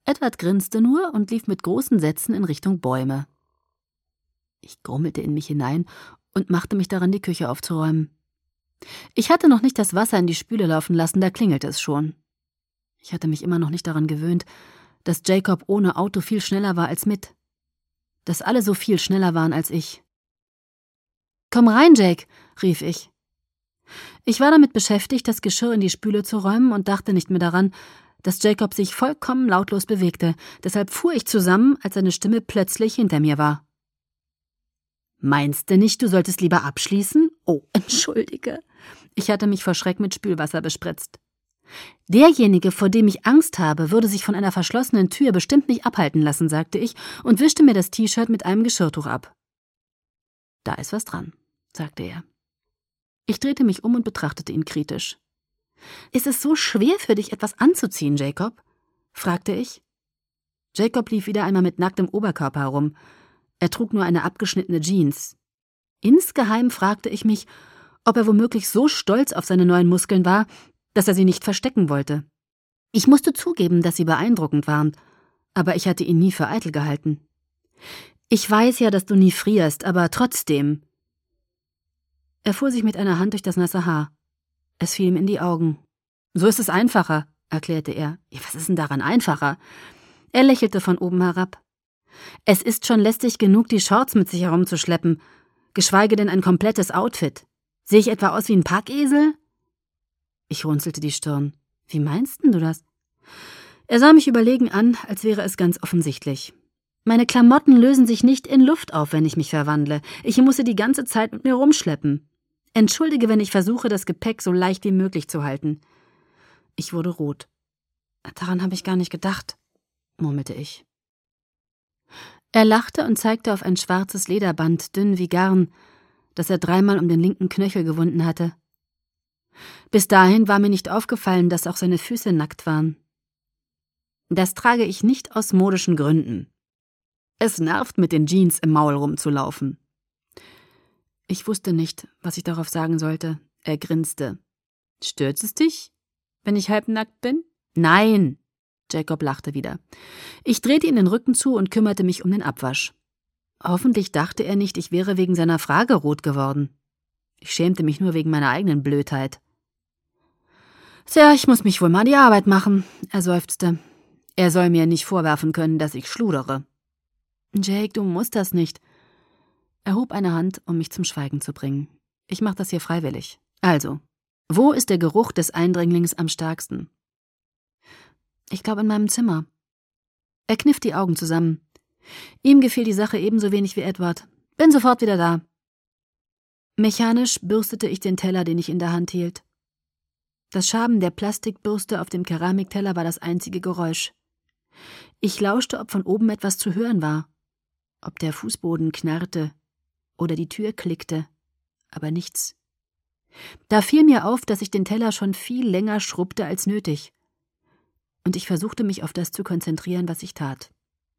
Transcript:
Edward grinste nur und lief mit großen Sätzen in Richtung Bäume. Ich grummelte in mich hinein und machte mich daran, die Küche aufzuräumen. Ich hatte noch nicht das Wasser in die Spüle laufen lassen, da klingelte es schon. Ich hatte mich immer noch nicht daran gewöhnt, dass Jacob ohne Auto viel schneller war als mit. Dass alle so viel schneller waren als ich. »Komm rein, Jake«, rief ich. Ich war damit beschäftigt, das Geschirr in die Spüle zu räumen und dachte nicht mehr daran, dass Jacob sich vollkommen lautlos bewegte. Deshalb fuhr ich zusammen, als seine Stimme plötzlich hinter mir war. »Meinst du nicht, du solltest lieber abschließen?« »Oh, entschuldige.« Ich hatte mich vor Schreck mit Spülwasser bespritzt. »Derjenige, vor dem ich Angst habe, würde sich von einer verschlossenen Tür bestimmt nicht abhalten lassen«, sagte ich und wischte mir das T-Shirt mit einem Geschirrtuch ab. »Da ist was dran«, sagte er. Ich drehte mich um und betrachtete ihn kritisch. »Ist es so schwer für dich, etwas anzuziehen, Jacob?« fragte ich. Jacob lief wieder einmal mit nacktem Oberkörper herum. Er trug nur eine abgeschnittene Jeans. Insgeheim fragte ich mich, ob er womöglich so stolz auf seine neuen Muskeln war, dass er sie nicht verstecken wollte. Ich musste zugeben, dass sie beeindruckend waren, aber ich hatte ihn nie für eitel gehalten. »Ich weiß ja, dass du nie frierst, aber trotzdem.« Er fuhr sich mit einer Hand durch das nasse Haar. Es fiel ihm in die Augen. »So ist es einfacher«, erklärte er. »Ja, was ist denn daran einfacher?« Er lächelte von oben herab. »Es ist schon lästig genug, die Shorts mit sich herumzuschleppen, geschweige denn ein komplettes Outfit. Sehe ich etwa aus wie ein Packesel?« Ich runzelte die Stirn. »Wie meinst denn du das?« Er sah mich überlegen an, als wäre es ganz offensichtlich. »Meine Klamotten lösen sich nicht in Luft auf, wenn ich mich verwandle. Ich muss sie die ganze Zeit mit mir rumschleppen. Entschuldige, wenn ich versuche, das Gepäck so leicht wie möglich zu halten.« Ich wurde rot. »Daran habe ich gar nicht gedacht«, murmelte ich. Er lachte und zeigte auf ein schwarzes Lederband, dünn wie Garn, das er 3-mal um den linken Knöchel gewunden hatte. Bis dahin war mir nicht aufgefallen, dass auch seine Füße nackt waren. »Das trage ich nicht aus modischen Gründen. Es nervt, mit den Jeans im Maul rumzulaufen.« Ich wusste nicht, was ich darauf sagen sollte. Er grinste. »Stört es dich, wenn ich halbnackt bin?« »Nein!« Jacob lachte wieder. Ich drehte ihm den Rücken zu und kümmerte mich um den Abwasch. Hoffentlich dachte er nicht, ich wäre wegen seiner Frage rot geworden. Ich schämte mich nur wegen meiner eigenen Blödheit. »Tja, ich muss mich wohl mal an die Arbeit machen«, er seufzte. »Er soll mir nicht vorwerfen können, dass ich schludere.« »Jake, du musst das nicht.« Er hob eine Hand, um mich zum Schweigen zu bringen. »Ich mach das hier freiwillig. Also, wo ist der Geruch des Eindringlings am stärksten?« »Ich glaube in meinem Zimmer.« Er kniff die Augen zusammen. Ihm gefiel die Sache ebenso wenig wie Edward. »Bin sofort wieder da.« Mechanisch bürstete ich den Teller, den ich in der Hand hielt. Das Schaben der Plastikbürste auf dem Keramikteller war das einzige Geräusch. Ich lauschte, ob von oben etwas zu hören war, ob der Fußboden knarrte oder die Tür klickte, aber nichts. Da fiel mir auf, dass ich den Teller schon viel länger schrubbte als nötig, und ich versuchte mich auf das zu konzentrieren, was ich tat.